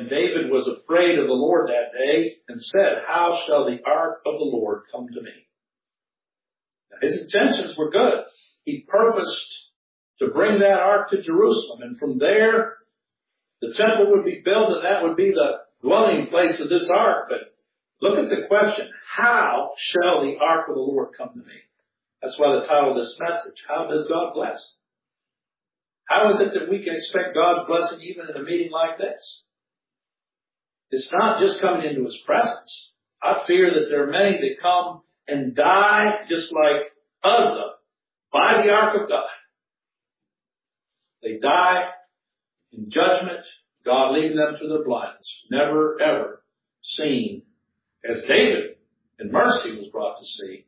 And David was afraid of the Lord that day and said, how shall the ark of the Lord come to me? Now, his intentions were good. He purposed to bring that ark to Jerusalem. And from there, the temple would be built, and that would be the dwelling place of this ark. But look at the question, how shall the ark of the Lord come to me? That's why the title of this message, how does God bless? How is it that we can expect God's blessing even in a meeting like this? It's not just coming into His presence. I fear that there are many that come and die just like Uzzah by the ark of God. They die in judgment, God leading them to their blindness. Never, ever seen, as David in mercy was brought to see,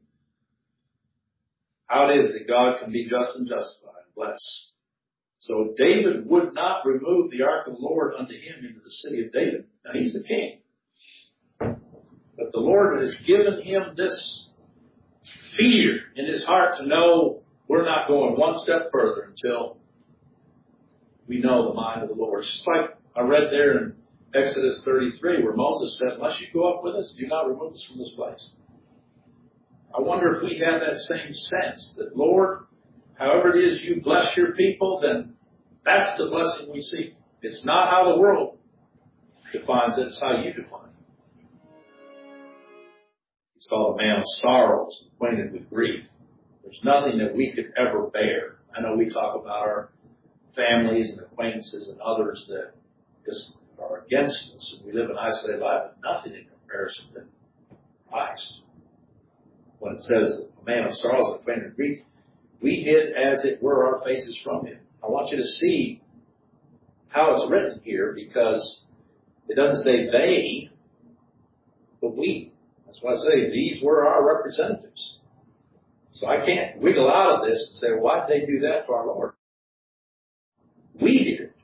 how it is that God can be just and justified and bless. So David would not remove the ark of the Lord unto him into the city of David. Now he's the king. But the Lord has given him this fear in his heart to know we're not going one step further until we know the mind of the Lord. It's just like I read there in Exodus 33 where Moses said, unless you go up with us, do not remove us from this place. I wonder if we have that same sense that, Lord, however it is you bless your people, then that's the blessing we seek. It's not how the world defines it, it's how you define it. He's called a man of sorrows, acquainted with grief. There's nothing that we could ever bear. I know we talk about our families and acquaintances and others that just are against us, and we live an isolated life, but nothing in comparison to Christ. When it says a man of sorrows, acquainted with grief, we hid as it were our faces from him. I want you to see how it's written here, because it doesn't say they, but we. That's why I say these were our representatives. So I can't wiggle out of this and say, why did they do that to our Lord? We did it.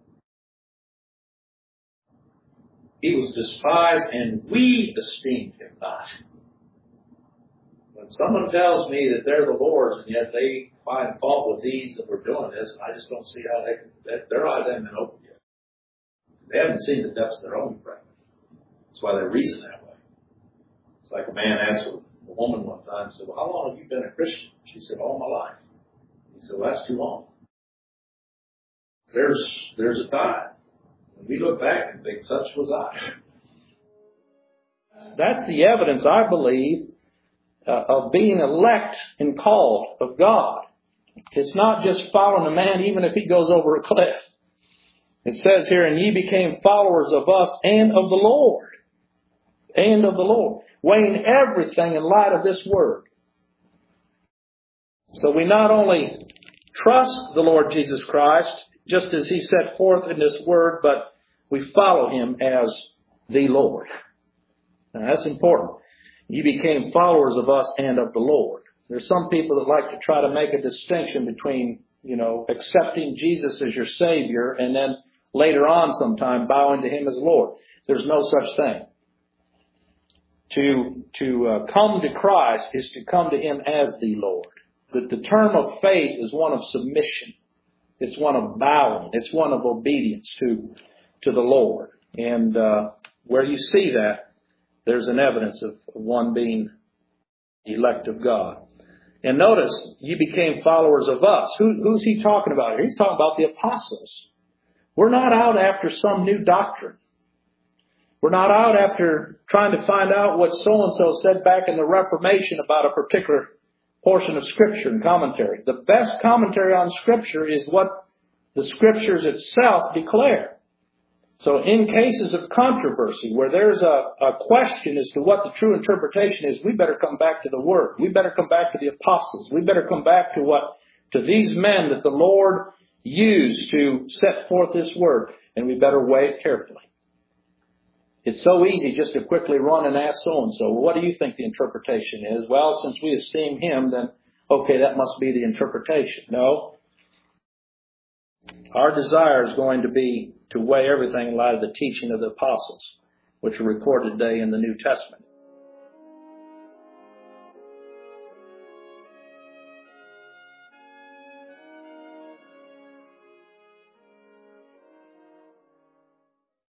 He was despised, and we esteemed him not. When someone tells me that they're the Lord's, and yet they find fault with these that we're doing this, I just don't see how they can, their eyes haven't been opened yet. They haven't seen the depths of their own depravity. That's why they reason that way. It's like a man asked a woman one time, said, well, how long have you been a Christian? She said, all my life. He said, well, that's too long. There's a time when we look back and think, such was I. That's the evidence, I believe, of being elect and called of God. It's not just following a man even if he goes over a cliff. It says here, and ye became followers of us and of the Lord. And of the Lord. Weighing everything in light of this word. So we not only trust the Lord Jesus Christ, just as He set forth in this word, but we follow Him as the Lord. Now that's important. You became followers of us and of the Lord. There's some people that like to try to make a distinction between, accepting Jesus as your Savior and then later on sometime bowing to Him as Lord. There's no such thing. To come to Christ is to come to Him as the Lord. The term of faith is one of submission. It's one of bowing. It's one of obedience to the Lord. And where you see that, there's an evidence of one being elect of God. And notice, you became followers of us. Who's he talking about here? He's talking about the apostles. We're not out after some new doctrine. We're not out after trying to find out what so-and-so said back in the Reformation about a particular portion of Scripture and commentary. The best commentary on Scripture is what the Scriptures itself declare. So in cases of controversy, where there's a question as to what the true interpretation is, we better come back to the Word. We better come back to the apostles. We better come back to these men that the Lord used to set forth this Word. And we better weigh it carefully. It's so easy just to quickly run and ask so-and-so, well, what do you think the interpretation is? Well, since we esteem him, then, okay, that must be the interpretation. No. Our desire is going to be to weigh everything in light of the teaching of the apostles, which are recorded today in the New Testament.